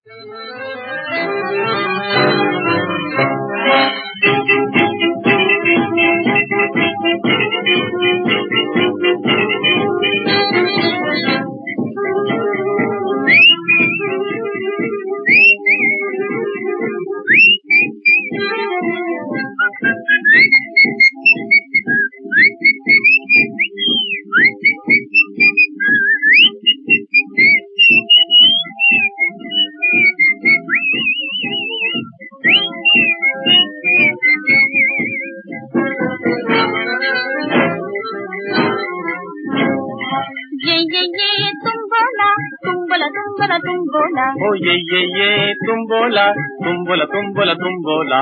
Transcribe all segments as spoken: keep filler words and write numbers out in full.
ओ ये ये ये तुम बोला तुम बोला तुम बोला तुम बोला।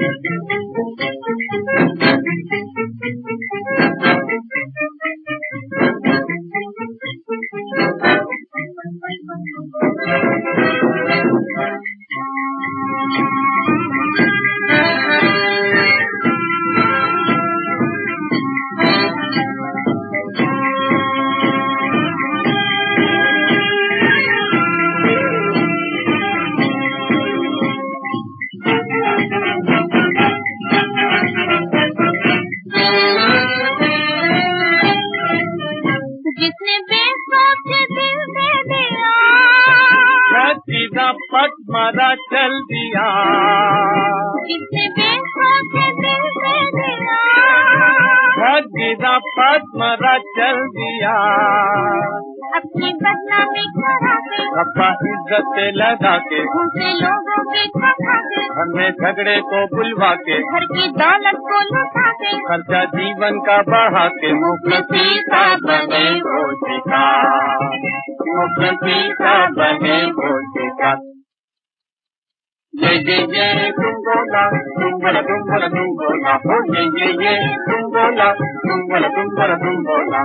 पट मारा चल दिया, जिसने बेखौफ दिल दे दिया, गिरा पट मारा चल दिया। अपनी बदनामी करा के, रब्बा इज्जत से लगा के, उनसे लोगों के खा के, घर में झगड़े को बुलवा के, घर की दौलत को लुटा के, खर्चा जीवन का बढ़ा के, मुखी का बने वो सिखा, मुखी का बने वो सिखा। ये ये ये तुम बोला तुम बोला तुम बोला तुम बोला, हो ये ये ये तुम बोला तुम बोला तुम बोला तुम बोला।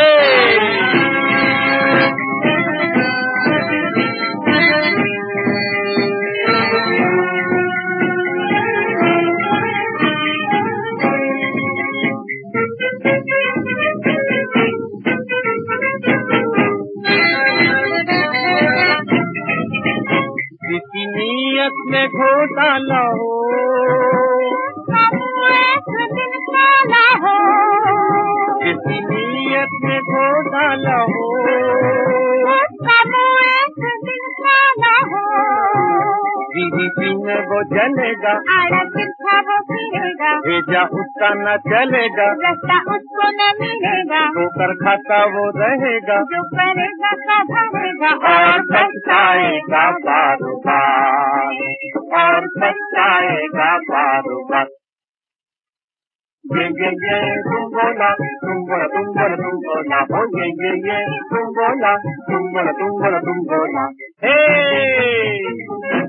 किसी नीयत में घोटाला हो, एक दिन काला हो, किसी नीयत में घोटाला हो, एक दिन काला हो, दीदी पीने वो जलेगा, आड़ा तिरछा वो फिरेगा, भेजा उसका न चलेगा, रास्ता उसको न मिलेगा, ठोकर खाता वो रहेगा, जो करेगा का भरेगा, और सच्चाएगा बारूबार, और सच्चाएगा बारूबार। ये ये ये तुम बोला तुम बोला तुम बोला तुम बोला, हो ये ये ये तुम बोला तुम बोला तुम बोला तुम बोला। हे